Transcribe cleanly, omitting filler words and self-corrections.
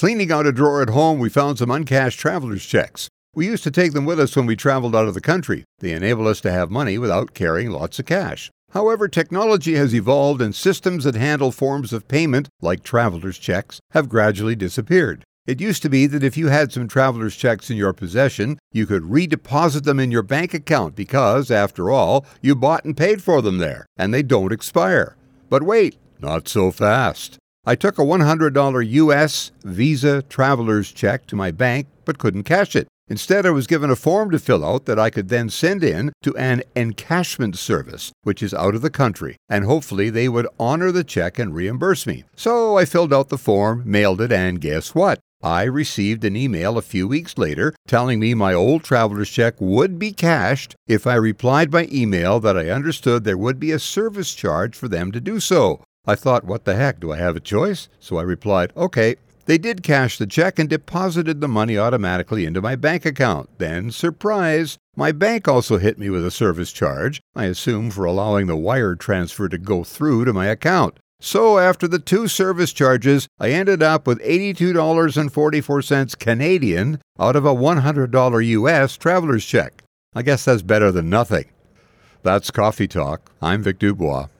Cleaning out a drawer at home, we found some uncashed traveler's checks. We used to take them with us when we traveled out of the country. They enable us to have money without carrying lots of cash. However, technology has evolved and systems that handle forms of payment, like traveler's checks, have gradually disappeared. It used to be that if you had some traveler's checks in your possession, you could redeposit them in your bank account because, after all, you bought and paid for them there, and they don't expire. But wait, not so fast. I took a $100 U.S. Visa traveler's check to my bank but couldn't cash it. Instead, I was given a form to fill out that I could then send in to an encashment service, which is out of the country, and hopefully they would honor the check and reimburse me. So I filled out the form, mailed it, and guess what? I received an email a few weeks later telling me my old traveler's check would be cashed if I replied by email that I understood there would be a service charge for them to do so. I thought, what the heck, do I have a choice? So I replied, okay. They did cash the check and deposited the money automatically into my bank account. Then, surprise, my bank also hit me with a service charge, I assume for allowing the wire transfer to go through to my account. So after the 2 service charges, I ended up with $82.44 Canadian out of a $100 U.S. traveler's check. I guess that's better than nothing. That's Coffee Talk. I'm Vic Dubois.